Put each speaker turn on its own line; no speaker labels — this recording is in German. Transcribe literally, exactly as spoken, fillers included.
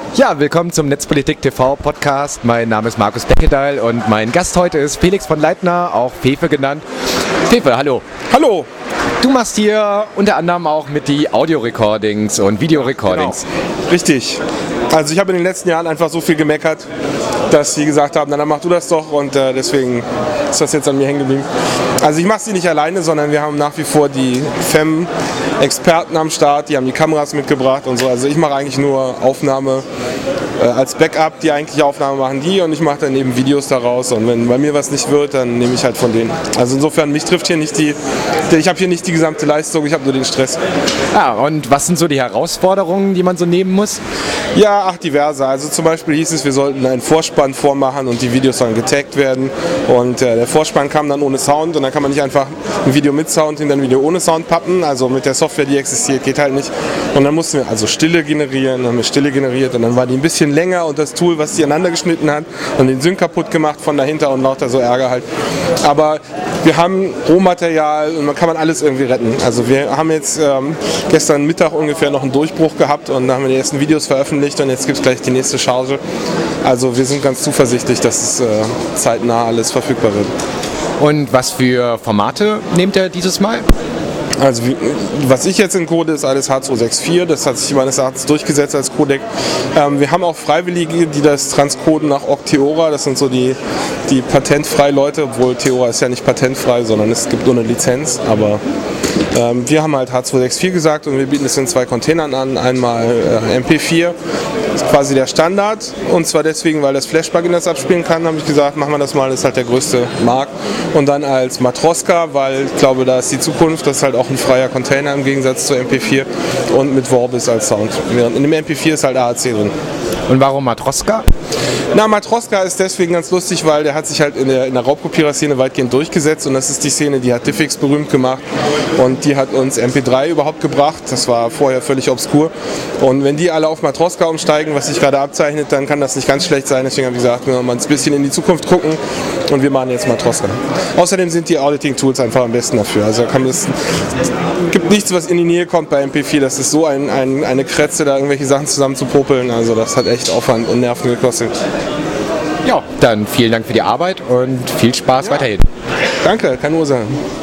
Ja, willkommen zum Netzpolitik T V Podcast. Mein Name ist Markus Beckedahl und mein Gast heute ist Felix von Leitner, auch Fefe genannt. Fefe, hallo.
Hallo.
Du machst hier unter anderem auch mit die Audio-Recordings und Video-Recordings.
Genau. Richtig. Also ich habe in den letzten Jahren einfach so viel gemeckert, dass sie gesagt haben, na dann mach du das doch, und äh, deswegen ist das jetzt an mir hängen geblieben. Also ich mache sie nicht alleine, sondern wir haben nach wie vor die F E M-Experten am Start, die haben die Kameras mitgebracht und so. Also ich mache eigentlich nur Aufnahme äh, als Backup, die eigentliche Aufnahme machen die, und ich mache dann eben Videos daraus, und wenn bei mir was nicht wird, dann nehme ich halt von denen. Also insofern, mich trifft hier nicht die, ich habe hier nicht die gesamte Leistung, ich habe nur den Stress.
Ja, und was sind so die Herausforderungen, die man so nehmen muss?
Ja, ach, diverse. Also zum Beispiel hieß es, wir sollten einen Vorspann vormachen und die Videos sollen getaggt werden, und äh, der Vorspann kam dann ohne Sound, und dann kann man nicht einfach ein Video mit Sound hinter ein Video ohne Sound pappen, also mit der Software, die existiert, geht halt nicht. Und dann mussten wir also Stille generieren, dann haben wir Stille generiert, und dann war die ein bisschen länger, und das Tool, was die aneinander geschnitten hat, und den Sync kaputt gemacht von dahinter und lauter so Ärger halt. Aber wir haben Rohmaterial und man kann man alles irgendwie retten. Also wir haben jetzt ähm, gestern Mittag ungefähr noch einen Durchbruch gehabt, und da haben wir die ersten Videos veröffentlicht, und jetzt gibt es gleich die nächste Charge. Also wir sind ganz zuversichtlich, dass es äh, zeitnah alles verfügbar wird.
Und was für Formate nehmt ihr dieses Mal?
Also wie, was ich jetzt encode, ist alles H zwei sechs vier, das hat sich meines Erachtens durchgesetzt als Codec. Ähm, wir haben auch Freiwillige, die das transcoden nach Octeora, das sind so die, die patentfreie Leute, obwohl Theora ist ja nicht patentfrei, sondern es gibt nur eine Lizenz, aber ähm, wir haben halt H zwei sechs vier gesagt, und wir bieten es in zwei Containern an, einmal äh, M P vier, das ist quasi der Standard, und zwar deswegen, weil das Flash-Plugin das abspielen kann, habe ich gesagt, machen wir das mal, das ist halt der größte Markt, und dann als Matroska, weil ich glaube, da ist die Zukunft, das ist halt auch ein freier Container im Gegensatz zu M P vier, und mit Vorbis als Sound. Während in dem M P vier ist halt A A C drin.
Und warum Matroska?
Na, Matroska ist deswegen ganz lustig, weil der hat sich halt in der, in der Raubkopierer-Szene weitgehend durchgesetzt, und das ist die Szene, die hat Diffix berühmt gemacht, und die hat uns M P drei überhaupt gebracht. Das war vorher völlig obskur, und wenn die alle auf Matroska umsteigen, was sich gerade abzeichnet, dann kann das nicht ganz schlecht sein. Deswegen habe ich gesagt, wir wollen mal ein bisschen in die Zukunft gucken, und wir machen jetzt Matroska. Außerdem sind die Auditing-Tools einfach am besten dafür. Also kann es gibt nichts, was in die Nähe kommt bei M P vier. Das ist so ein, ein, eine Kretze, da irgendwelche Sachen zusammen zu popeln. Also das hat echt Aufwand und Nerven gekostet.
Ja, dann vielen Dank für die Arbeit und viel Spaß
ja.
weiterhin.
Danke, keine Ursache.